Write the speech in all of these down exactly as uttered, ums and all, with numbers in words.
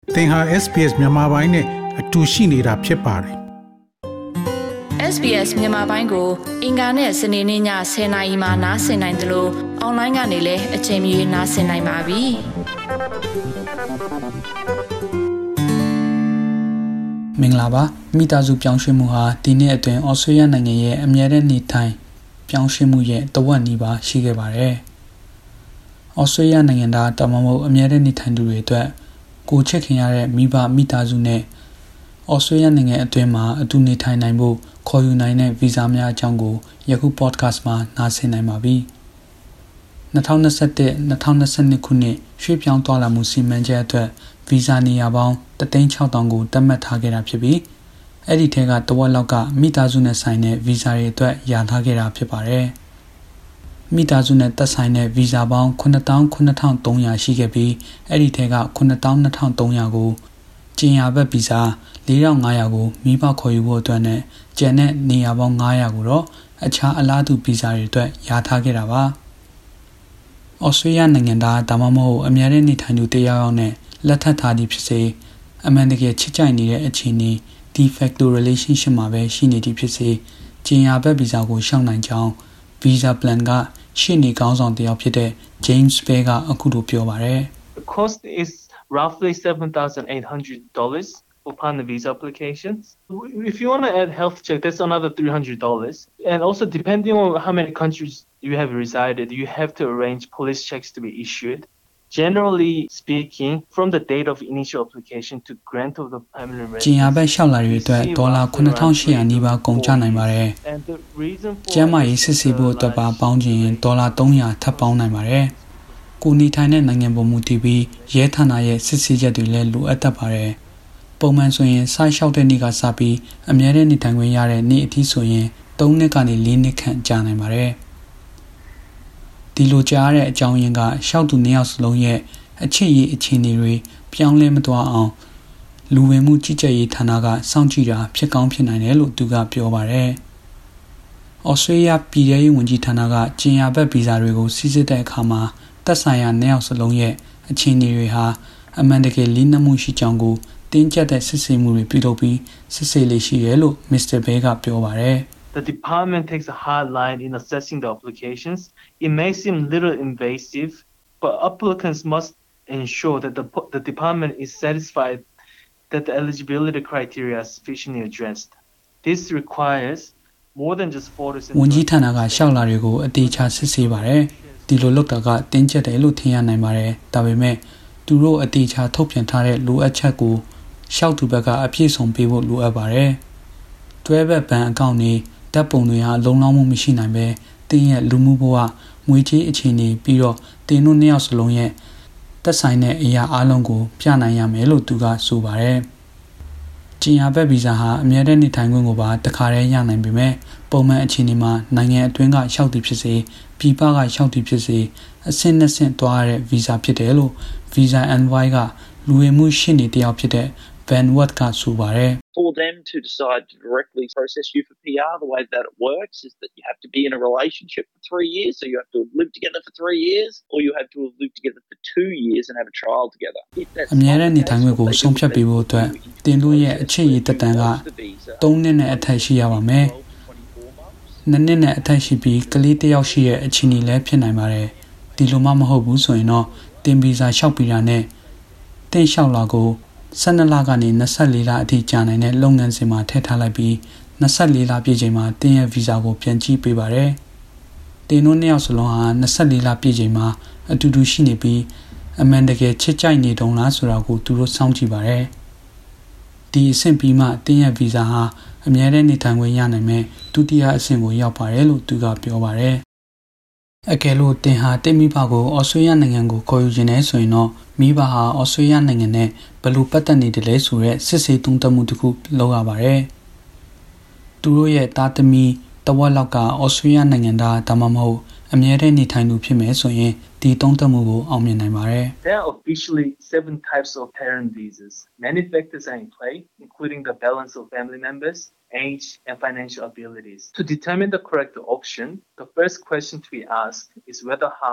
သင်ဟာ S B S မြန်မာပိုင်းနဲ့အတူရှိနေတာဖြစ်ပါတယ်။ S B S မြန်မာပိုင်းကိုအင်ကာနဲ့စနေနေ့ညဆယ်နာရီမှနားဆင်နိုင်တယ်လို့အွန်လိုင်းကနေလည်းအချိန်မီနားဆင်နိုင်ပါပြီ။မင်္ဂလာပါမိသားစုပြောင်းရွှေ့မှုဟာဒီနေ့အတွင်းဩစတြေးလျနိုင်ငံရဲ့အမြဲတမ်းနေထိုင်ပြောင်းရွှေ့မှုရဲ့တဝက်နီးပါးရှိခဲ့ပါတယ်။ဩစတြေးလျနိုင်ငံသားတမန်မို့အမြဲတမ်းနေထိုင်သူတွေအတွက်ကိုချစ်ခင်ရတဲ့မိဘမိသားစုနဲ့ဩစတြေးလျနိုင်ငံအတွင်းမှာအတူနေထိုင်နိုင်ဖို့ခေါ်ယူနိုင်တဲ့ဗီဇာများအကြောင်းကိုယခု podcast မှာနားဆင်နိုင်ပါပြီ။၂၀၂၁-၂၀၂၂ ခုနှစ်ရွှေ့ပြောင်းသွားလာမှုစီမံချက်အတွက်ဗီဇာနေရာပေါင်းတစ်သိန်းခြောက်ထောင်ကိုသတ်မှတ်ထားခဲ့တာဖြစ်ပြီးအဲ့ဒီထဲကတဝက်လောက်ကမိသားစုနဲ့ဆိုင်တဲ့ဗီဇာတွေအတွက်ရထားခဲ့တာဖြစ်ပါတယ်။မိသားစုနဲ့သက်ဆိုင်တဲ့ဗီဇာပေါင်းခုနှစ်သောင်းခုနှစ်ထောင်သုံးရာရှိခဲ့ပြီးအဲ့ဒီထဲကခုနှစ်သောင်းနှစ်ထောင်သုံးရာကိုကျင်ညာဘက်ဗီဇာလေးထောင်ငါးရာကိုမိဘခေါ်ယူဖို့အတွက်နဲ့ကျန်တဲ့နေရာပေါင်းငါးရာကိုတော့အခြားအလားတူဗီဇာတွေအတွက်ရထားခဲ့တာပါ။ဩစတြေးလျနိုင်ငံသားဒါမှမဟုတ်အများနဲ့နေထိုင်သူတယောက်ယောက်နဲ့လက်ထပ်ထားသည်ဖြစ်စေအမှန်တကယ်ချစ်ကြိုက်နေတဲ့အခြေအနေ de facto relationship မှာပဲရှိနေသည်ဖြစ်စေကျင်ညာဘက်ဗီဇာကိုရှောင်နိုင်ကြောင်း visa plan ကရှေ့နေကောင်းဆောင်တယောက်ဖြစ်တဲ့ James Bay ကအခုလိုပြောပါတယ် The cost is roughly seven thousand eight hundred dollars upon the visa applications. If you want to add health check, that's another three hundred dollars. And also depending on how many countries you have resided, you have to arrange police checks to be issued.Generally speaking, from the date of initial application to grant of the permanent residence. ကျင်ညာဘက်လျှောက်လာတွေအတွက်ဒေါ်လာခုနှစ်ထောင်ရှစ်ရာနီးပါးကုန်ကျနိုင်ပါတယ်။ကျန်းမာရေးစစ်ဆေးဖို့အတွက်ပါပေါင်းချင်ဒေါ်လာသုံးရာထပ်ပေါင်းနိုင်ပါတယ်။ကိုနေထိုင်တဲ့နိုင်ငံပေါ်မူတည်ပြီးရဲဌာနရဲ့စစ်ဆေးချက်တွေလည်းလိုအပ်တတ်ပါတယ်။ပုံမှန်ဆိုရင်စိုက်လျှောက်တဲ့နေ့ကစပြီးအများနဲ့နေထိုင်ခွင့်ရတဲ့နေ့အထိဆိုရင်သုံးနှစ်ကနေလေးနှစ်ခန့်ကြာနိုင်ပါတယ်။ဒီလိုကြားရတဲ့အကြောင်းရင်းကရှောက်သူနှစ်ယောက်စလုံးရဲ့အချစ်ရေးအခြေအနေတွေပြောင်းလဲမသွားအောင်လူဝင်မှုကြီးကြပ်ရေးဌာနကစောင့်ကြည့်တာဖြစ်ကောင်းဖြစ်နိုင်တယ်လို့သူကပြောပါတယ်။ဩစတြေးလျပြည်ထရေးဝန်ကြီးဌာနကကျင်ညာဘက်ဗီဇာတွေကိုစီစစ်တဲ့အခါမှာသက်ဆိုင်ရာနှစ်ယောက်စလုံးရဲ့အခြေအနေတွေဟာအမှန်တကယ်လေးနက်မှုရှိကြောင်းကိုတင်းကျပ်တဲ့စစ်ဆေးမှုတွေပြုလုပ်ပြီးစစ်ဆေးလေးရှိတယ်လို့ Mister Bay ကပြောပါတယ်။ The department takes a hard line in assessing the applications. It may seem little invasive, but applicants must ensure that the, the department is satisfied that the eligibility criteria are sufficiently addressed. This requires more than just photos and ဝန်ကြီးဌာနကရှောက်လာတွေကိုအသေးချာစစ်ဆေးပါတယ်။ဒီလိုလုပ်တာကတင်းကျပ်တယ်လို့ထင်ရနိုင်ပါတယ်။ဒါပေမဲ့သူတို့အသေးချာထုတ်ပြန်ထားတဲ့လိုအပ်ချက်ကိုရှောက်သူဘက်ကအပြည့်စုံပေးဖို့လိုအပ်ပါတယ်။တွဲဘက်ဘဏ်အကောင့်တွေဓာတ်ပုံတွေဟာလုံလောက်မှုမရှိနိုင်ပဲတင်းရဲ့လူမှုဘဝငွေကြေးအခြေအနေပြီးတော့တင်းတို့နှစ်ယောက်စလုံးရဲ့သက်ဆိုင်တဲ့အရာအလုံးကိုပြနိုင်ရမယ်လို့သူကဆိုပါတယ်။ကျင်ညာဘက်ဗီဇာဟာအမြဲတမ်းနေထိုင်ခွင့်ကိုပါတခါတည်းရနိုင်ပေမဲ့ပုံမှန်အခြေအနေမှာနိုင်ငံအတွင်းကရှောက်တည်ဖြစ်စေပြည်ပကရှောက်တည်ဖြစ်စေအဆင့်နှစ်ဆင့်သွားရတဲ့ဗီဇာဖြစ်တယ်လို့ Visa Envoy ကလူဝင်မှုရှင်းနေတယောက်ဖြစ်တဲ့Ben Watt ကဆိုပါတယ် For them to decide to directly process you for P R, the way that it works is that you have to be in a relationship for three years, so you have to live together for three years, or you have to live together for two years and have a trial together. အများနဲ့နေထိုင်ခွင့်ကိုဆုံးဖြတ်ပေးဖို့အတွက်တင်တို့ရဲ့အချစ်ရည်တက်တန်ကသုံးနှစ်နဲ့အထက်ရှိရပါမယ်။နှစ်နှစ်နဲ့အထက်ရှိပြီးကလေးတစ်ယောက်ရှိရဲ့အခြေအနေလည်းဖြစ်နိုင်ပါတယ်။ဒီလိုမှမဟုတ်ဘူးဆိုရင်တော့တင်ဗီဇာလျှောက်ပြီးတာနဲ့တင်လျှောက်လာကိုဆယ်နှစ်လကနေ၂၄လအထိကြာနိုင်တဲ့လုပ်ငန်းစဉ်မှာထည့်ထားလိုက်ပြီး၂၄လပြည့်ချိန်မှာတင်းရဲ့ဗီဇာကိုပြန်ကြည့်ပေးပါတယ်။တင်းတို့နှစ်ယောက်စလုံးဟာ၂၄လပြည့်ချိန်မှာအတူတူရှိနေပြီးအမှန်တကယ်ချစ်ကြိုက်နေတုံးလားဆိုတာကိုသူတို့စောင့်ကြည့်ပါတယ်။ဒီအဆင့်ပြီးမှတင်းရဲ့ဗီဇာဟာအများနဲ့နေထိုင်ခွင့်ရနိုင်မဲ့ဒုတိယအဆင့်ကိုရောက်ပါတယ်လို့သူကပြောပါတယ်။အကယ်လို့တင်ဟာတိတ်မိဘကိုဩစတြေးလျနိုင်ငံကိုခေါ်ယူခြင်းနဲ့ဆိုရင်တော့မိဘဟာဩစတြေးလျနိုင်ငံနဲ့ဘယ်လိုပတ်သက်နေတယ်လဲဆိုတဲ့စစ်ဆေးသုံးသပ်မှုတစ်ခုလုပ်ရပါတယ်။သူတို့ရဲ့သားသမီးတဝက်လောက်ကဩစတြေးလျနိုင်ငံသားဒါမှမဟုတ်အမြဲတမ်းနေထိုင်သူဖြစ်မယ်ဆိုရင်ဒီသုံးသပ်မှုကိုအောင်မြင်နိုင်ပါတယ်။ There are officially seven types of parent visas. Many factors are in play, including the balance of family members, age, and financial abilities. To determine the correct option, the first question to be asked is whether half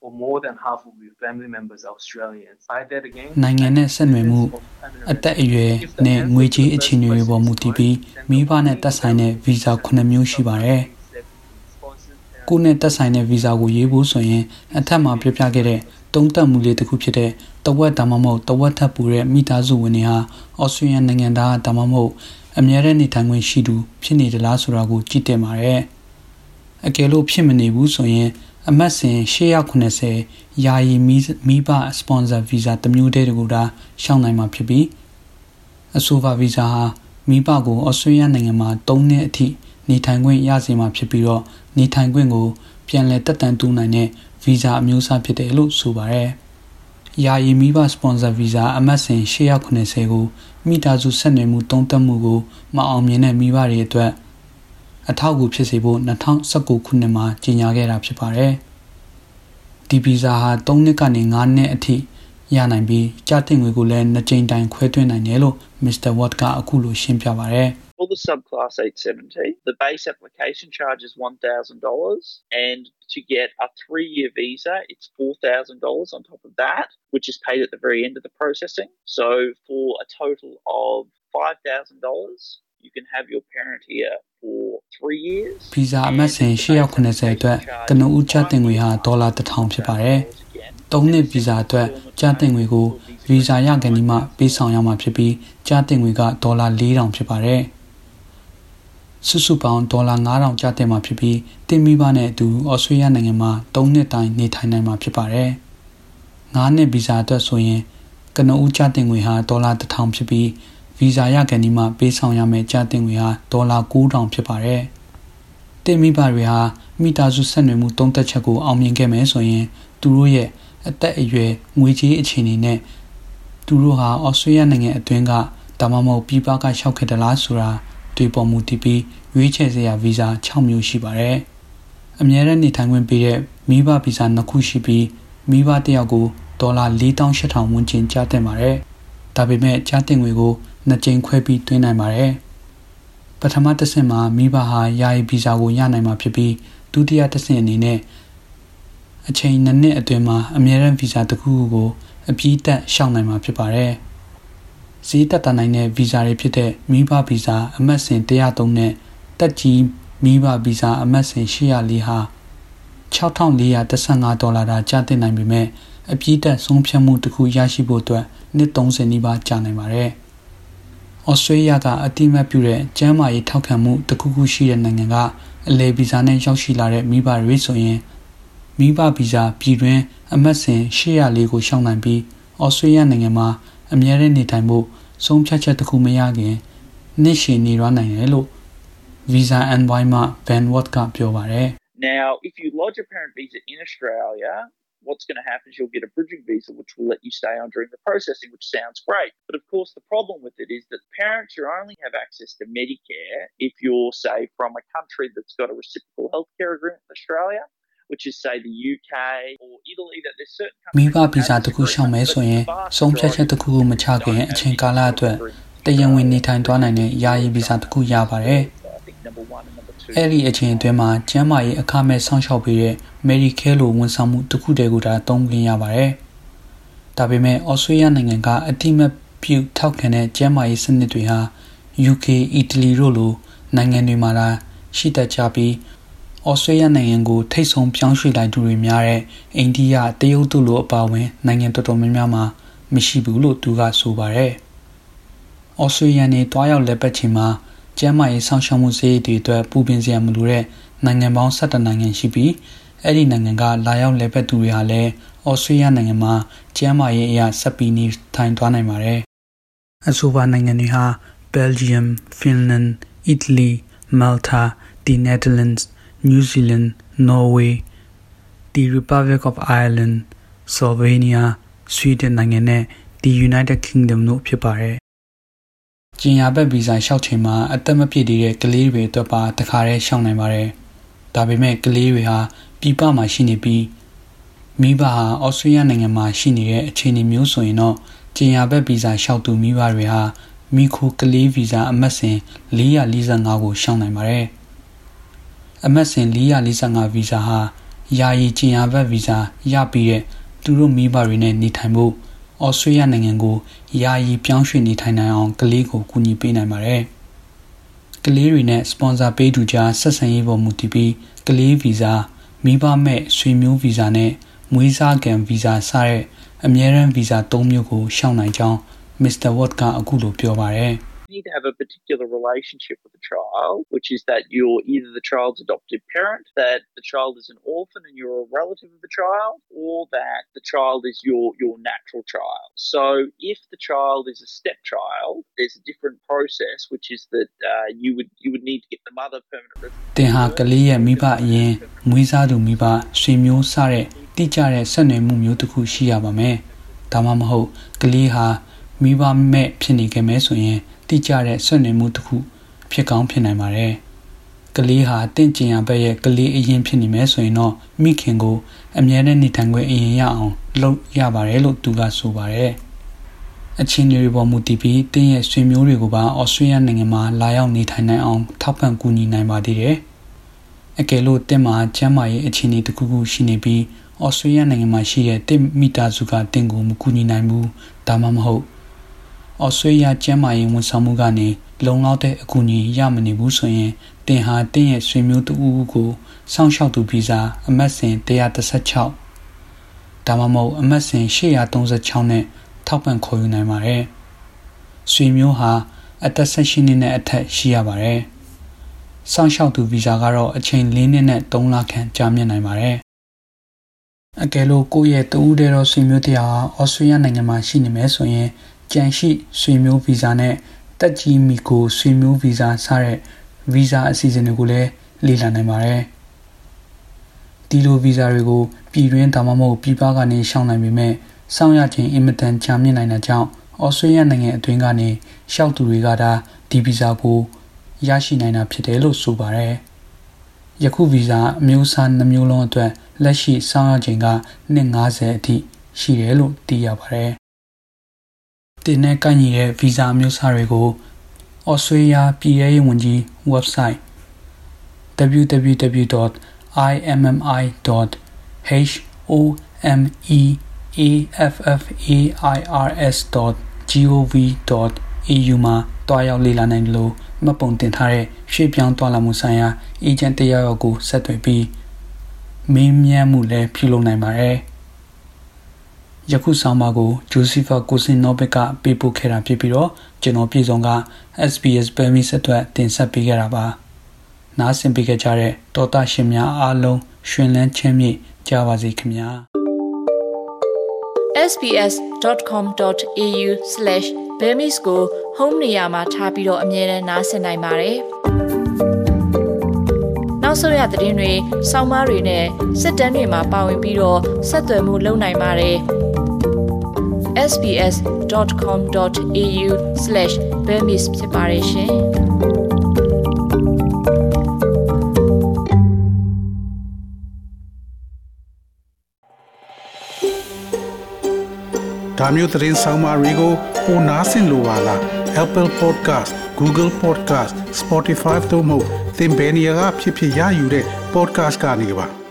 or more than half of your family members are Australians. Try that again. နိုင်ငံနဲ့ဆက်နွယ်မှုအသက်အရွယ်နဲ့ငွေကြေးအခြေအနေတွေပေါ်မူတည်ပြီးမိဘနဲ့သက်ဆိုင်တဲ့ဗီဇာခုနှစ်မျိုးရှိပါတယ်။ကိုယ်နဲ့သက်ဆိုင်တဲ့ဗီဇာကိုရေးဖို့ဆိုရင်အထက်မှာပြပြခဲ့တဲ့သုံးသပ်မှုလေးတစ်ခုဖြစ်တဲ့တဝက်ဒါမှမဟုတ်တဝက်ထပ်ပူတဲ့မိသားစုဝင်တွေဟာဩစတြေးလျနိုင်ငံသားဒါမှမဟုတ်အများတဲ့နေထိုင်ခွင့်ရှိသူဖြစ်နေသလားဆိုတာကိုကြည့်တင်ပါတယ်။အကယ်လို့ဖြစ်မနေဘူးဆိုရင်အမတ်စဉ်ရှစ်ရာခုနှစ်ဆယ်ယာယီမိဘစပွန်ဆာဗီဇာတစ်မျိုးတည်းတကူတာရှောင်းနိုင်မှာဖြစ်ပြီးအဆိုပါဗီဇာဟာမိဘကိုဩစတြေးလျနိုင်ငံမှာ၃နှစ်အထိနေထိုင်ခွင့်ရစေမှာဖြစ်ပြီးတော့နေထိုင်ခွင့်ကိုပြန်လည်တက်တန်တူးနိုင်တဲ့ဗီဇာအမျိုးအစားဖြစ်တယ်လို့ဆိုပါတယ်။ယာယီမိဘစပွန်ဆာဗီဇာအမတ်စဉ်ရှစ်ရာခုနှစ်ဆယ်ကိုမိသားစုဆက်နွယ်မှုတုံးတက်မှုကိုမအောင်မြင်တဲ့မိဘတွေအတွက်အထောက်အကူဖြစ်စေဖို့၂၀၁၉ခုနှစ်မှာကြေညာခဲ့တာဖြစ်ပါတယ်။ဒီဗီဇာဟာ၃နှစ်ကနေ၅နှစ်အထိရနိုင်ပြီးကြာတင်ငွေကိုလည်းနှစ်ကြိမ်တိုင်ခွဲသွင်းနိုင်တယ်လို့ Mister Watt ကအခုလိုရှင်းပြပါတယ်။ For the subclass eight seventy, the base application charge is one thousand dollars, and to get a three-year visa, it's four thousand dollars on top of that, which is paid at the very end of the processing. So for a total of five thousand dollars, you can have your parent here for three years. Visa အမတ်စဉ်ရှစ်ရာခုနှစ်ဆယ်အတွက်ကနဦးကြာတင်ငွေဟာဒေါ်လာတစ်ထောင်ဖြစ်ပါတယ်။၃နှစ်ဗီဇာအတွက်ကြာတင်ငွေကိုဗီဇာရကန်ဒီမှပေးဆောင်ရမှာဖြစ်ပြီးကြာတင်ငွေကဒေါ်လာ၄ထောင်ဖြစ်ပါတယ်။စုစုပေါင်းဒေါ်လာ၅ထောင်ကြာတင်မှာဖြစ်ပြီးတင်မိဘနဲ့အတူဩစတြေးလျနိုင်ငံမှာ၃နှစ်တိုင်နေထိုင်နိုင်မှာဖြစ်ပါတယ်။၅နှစ်ဗီဇာအတွက်ဆိုရင်ကနဦးကြာတင်ငွေဟာဒေါ်လာတစ်ထောင်ဖြစ်ပြီးဗီဇာရကန်ဒီမှပေးဆောင်ရမယ့်ကြာတင်ငွေဟာဒေါ်လာ၉ထောင်ဖြစ်ပါတယ်။တင်မိဘတွေဟာမိသားစုဆက်နွယ်မှုတုံးတက်ချက်ကိုအောင်မြင်ခဲ့မယ်ဆိုရင်သူတို့ရဲ့အသက်အရွယ်ငွေကြေးအခြေအနေနဲ့သူတို့ဟာဩစတြေးလျနိုင်ငံအတွင်းကဒါမှမဟုတ်ပြည်ပကရှောက်ခဲ့တယ်လားဆိုတာတွေ့ပေါ်မှုတည်ပြီးရွေးချယ်စရာဗီဇာ၆မျိုးရှိပါတယ်။အများရနေထိုင်ခွင့်ပေးတဲ့မိဘဗီဇာနှစ်ခုရှိပြီးမိဘတစ်ယောက်ကိုဒေါ်လာ၄သောင်း၈ထောင်ဝန်းကျင်ကျတင်ပါတယ်။ဒါပေမဲ့ကျတင်ငွေကိုနှစ်ကြိမ်ခွဲပြီးသွင်းနိုင်ပါတယ်။ပထမတစ်ဆင့်မှာမိဘဟာယာယီဗီဇာကိုရနိုင်မှာဖြစ်ပြီးဒုတိယတစ်ဆင့်အနေနဲ့အချိန်နှစ်နှစ်အတွင်းမှာအမြဲတမ်းဗီဇာတစ်ခုခုကိုအပြည့်တက်ရှောင်နိုင်မှာဖြစ်ပါတယ်။ဈေးတက်တာနိုင်တဲ့ဗီဇာတွေဖြစ်တဲ့မိဘဗီဇာအမတ်စဉ်၁၀၃နဲ့တက်ကြီးမိဘဗီဇာအမတ်စဉ်၈၀၄ဟာ၆ထောင်၄ရာ၁၅ဒေါ်လာသာကျတင်နိုင်ပေမဲ့အပြည့်တက်ဆုံးဖြတ်မှုတစ်ခုရရှိဖို့အတွက်နှစ်၃၀နီးပါးကြာနိုင်ပါတယ်။ဩစတြေးလျကအတိမတ်ပြုတဲ့ကျန်းမာရေးထောက်ခံမှုတစ်ခုခုရှိတဲ့နိုင်ငံကအလဲဗီဇာနဲ့ရောက်ရှိလာတဲ့မိဘတွေဆိုရင်မိဘဗီဇာပြည်တွင်းအမတ်စဉ်၈၀၄ကိုရှောင်နိုင်ပြီးဩစတြေးလျနိုင်ငံမှာအမြဲတမ်းနေထိုင်ဖို့ဆုံးဖြတ်ချက်တစ်ခုမရခင်နှစ်ရှည်နေရနိုင်တယ်လို့ Visa and Why မှာ Ben Watt ကပြောပါတယ် Now, if you lodge a parent visa in Australia, what's going to happen is you'll get a bridging visa which will let you stay on during the processing, which sounds great. But of course, the problem with it is that parents you only have access to Medicare if you're, say, from a country that's got a reciprocal healthcare agreement with Australia, which is, say, the U K or Italy, that there's certain countries... မိဘဗီဇာတစ်ခုရှောင်မဲဆိုရင်ဆုံးဖြတ်ချက်တစ်ခုကိုမချခင်အချိန်ကာလအတွက်တရားဝင်နေထိုင်သွားနိုင်တဲ့ယာယီဗီဇာတစ်ခုရပါတယ်။အဲ့ဒီအချိန်အတွင်းမှာကျန်းမာရေးအခမဲ့စောင့်ရှောက်ပေးတဲ့ Medicare လိုဝန်ဆောင်မှုတစ်ခုတည်းကိုသာသုံးခွင့်ရပါတယ်။ဒါပေမဲ့ဩစတြေးလျနိုင်ငံကအတိမတ်ပြုထောက်ခံတဲ့ကျန်းမာရေးစနစ်တွေဟာ U K, Italy တို့လိုနိုင်ငံတွေမှာသာရှိတတ်ကြပြီးဩစတြေးလျနိုင်ငံကိုထိတ်ဆုံးပြောင်းရွှေ့လိုက်သူတွေများတဲ့အိန္ဒိယတရုတ်တို့လိုအပါအဝင်နိုင်ငံတော်တော်များများမှာမရှိဘူးလို့သူကဆိုပါတယ်။ဩစတြေးလျနေတွားရောက်လက်ပတ်ချိန်မှာကျန်းမာရေးဆောင်ရှောက်မှုစရိတ်တွေအတွက်ပူပင်စရာမလိုတဲ့နိုင်ငံပေါင်း၁၁နိုင်ငံရှိပြီးအဲ့ဒီနိုင်ငံကလာရောက်လက်ပတ်သူတွေဟာလည်းဩစတြေးလျနိုင်ငံမှာကျန်းမာရေးအရာဆက်ပြီးနေထိုင်သွားနိုင်ပါတယ်။အဆိုပါနိုင်ငံတွေဟာ Belgium, Finland, Italy, Malta, the Netherlands, New Zealand, Norway, the Republic of Ireland, Slovenia, Sweden နိုင်ငံနဲ့ the United Kingdom တို့ဖြစ်ပါတယ်။ကျင်ညာဘက်ဗီဇာလျှောက်ချိန်မှာအသက်မပြည့်သေးတဲ့ကလေးတွေအတွက်ပါတခါတည်းရှောင်နိုင်ပါတယ်။ဒါပေမဲ့ကလေးတွေဟာပြည်ပမှာရှိနေပြီးမိဘဟာဩစတြေးလျနိုင်ငံမှာရှိနေတဲ့အခြေအနေမျိုးဆိုရင်တော့ကျင်ညာဘက်ဗီဇာလျှောက်သူမိဘတွေဟာမိခိုကလေးဗီဇာအမတ်စဉ်၄၄၅ကိုရှောင်နိုင်ပါတယ်။အမတ်စဉ်၄၄၅ဗီဇာဟာယာယီကျင်ရဘတ်ဗီဇာရပြီးတဲ့သူတို့မိဘတွေနဲ့နေထိုင်ဖို့ဩစတြေးလျနိုင်ငံကိုယာယီပြောင်းရွှေ့နေထိုင်နိုင်အောင်ကလေးကိုကူညီပေးနိုင်ပါတယ်။ကလေးတွေနဲ့စပွန်ဆာပေးသူကြားဆက်ဆံရေးပေါ်မူတည်ပြီးကလေးဗီဇာမိဘမဲ့ဆွေမျိုးဗီဇာနဲ့မွေးစားကံဗီဇာစတဲ့အမြဲတမ်းဗီဇာ၃မျိုးကိုရှောင်နိုင်ကြောင်း Mister Watt ကအခုလိုပြောပါတယ်။ You need to have a particular relationship with the child, which is that you're either the child's adoptive parent, that the child is an orphan and you're a relative of the child, or that the child is your, your natural child. So if the child is a stepchild, there's a different process, which is that uh, you would you would need to get the mother permanent resident. တင်ဟာကလေးရဲ့မိဘအရင်မွေးစားသူမိဘဆွေမျိုးစတဲ့တိကျတဲ့ဆက်နွယ်မှုမျိုးတစ်ခုရှိရပါမယ်။ဒါမှမဟုတ်ကလေးဟာမိဘမဲ့ဖြစ်နေခဲ့မယ်ဆိုရင်တိကျတဲ့ဆက်နွယ်မှုတစ်ခုဖြစ်ကောင်းဖြစ်နိုင်ပါတယ်။ကလေးဟာတင့်ကျင်ရဘက်ရဲ့ကလေးအရင်ဖြစ်နေမယ်ဆိုရင်တော့မိခင်ကိုအမြဲတမ်းနေထိုင်ခွင့်အရင်ရအောင်လုပ်ရပါတယ်လို့သူကဆိုပါတယ်။အချင်းတွေပေါ်မူတည်ပြီးတင်းရဲ့ဆွေမျိုးတွေကိုပါဩစတြေးလျနိုင်ငံမှာလာရောက်နေထိုင်နိုင်အောင်ထောက်ပံ့ကူညီနိုင်ပါသေးတယ်။အကယ်လို့တင်းမှာကျန်းမာရေးအခြေအနေတစ်ခုခုရှိနေပြီးဩစတြေးလျနိုင်ငံမှာရှိတဲ့တင်းမိသားစုကတင်းကိုမကူညီနိုင်ဘူးဒါမှမဟုတ်ဩစတြေးလျကျန်းမာရေးဝန်ဆောင်မှုကနေလုံလောက်တဲ့အကူအညီရမနေဘူးဆိုရင်တင်ဟာတင်းရဲ့ဆွေမျိုးတူဦးကိုစောင့်ရှောက်သူဗီဇာအမှတ်စဉ်one thirty-sixဒါမှမဟုတ်အမှတ်စဉ်eight thirty-sixနဲ့ထောက်ပံ့ခေါ်ယူနိုင်ပါတယ်။ဆွေမျိုးဟာအသက်eighteenနှစ်နဲ့အထက်ရှိရပါတယ်။စောင့်ရှောက်သူဗီဇာကတော့အချိန်fourနှစ်နဲ့threeလခန့်ကြာမြင့်နိုင်ပါတယ်။အကယ်လို့ကိုယ့်ရဲ့တူဦးတဲ့တော့ဆွေမျိုးတရားဟာဩစတြေးလျနိုင်ငံမှာရှိနေမယ်ဆိုရင်ကြံရှိဆွေမျိုးဗီဇာနဲ့တက်ကြီးမီကိုဆွေမျိုးဗီဇာစတဲ့ဗီဇာအစီအစဉ်တွေကိုလည်းလေ့လာနိုင်ပါတယ်။ဒီလိုဗီဇာတွေကိုပြည်တွင်းဒါမှမဟုတ်ပြည်ပကနေရှောင်နိုင်ပေမဲ့စောင့်ရခြင်းအင်မတန်ကြာမြင့်နိုင်တဲ့ကြောင့်ဩစတြေးလျနိုင်ငံအတွင်းကနေရှောက်သူတွေကဒါဒီဗီဇာကိုရရှိနိုင်တာဖြစ်တယ်လို့ဆိုပါတယ်။ယခုဗီဇာအမျိုးအစားနှမျိုးလုံးအတွက်လက်ရှိစောင့်ရခြင်းကနှစ်fiftyအထိရှိတယ်လို့သိရပါတယ်။တင်နဲ့ကိုင်ညီတဲ့ဗီဇာအမျိုးအစားတွေကိုဩစတြေးလျပြည်ထောင်ရေးဝန်ကြီး website w w w dot i m m i dot h o m e a f f a i r s dot gov dot a u မှာတွားရောက်လေ့လာနိုင်တယ်လို့မှတ်ပုံတင်ထားတဲ့ရွှေ့ပြောင်းသွားလာမှုဆိုင်ရာအေဂျင့်တရားရောက်ကိုဆက်သွယ်ပြီးမင်းမြတ်မှုလည်းပြုလုပ်နိုင်ပါတယ်။ယခုဆောင်ပါကိုဂျိုစီဖာကိုစင်နိုဘက်ကပေးပို့ခဲ့တာဖြစ်ပြီးတော့ကျွန်တော်ပြည်စုံက S B S ပဲမီဆက်အတွက်တင်ဆက်ပေးခဲ့တာပါ။နားဆင်ပေးခဲ့ကြတဲ့တော်တာရှင်များအားလုံးရှင်လန်းချမ်းမြေ့ကြပါစေခင်ဗျာ။ s b s dot com dot a u slash burmese ကို home နေရာမှာထားပြီးတော့အမြဲတမ်းနားဆင်နိုင်ပါတယ်။နောက်ဆုံးရသတင်းတွေ၊ဆောင်းပါးတွေနဲ့စစ်တမ်းတွေမှာပါဝင်ပြီးတော့ဆက်သွယ်မှုလုပ်နိုင်ပါတယ်။ s b s dot com dot a u slash burmese ဖြစ်ပါတယ်ရှင်။ဒါမျိုးသတင်းဆောင်မတွေကိုပိုနားဆင်လိုပါလား Apple Podcast, Google Podcast, Spotify တို့မှာသင်ပင်ရာဖြစ်ဖြစ်ရယူတဲ့ podcast ကနေပါ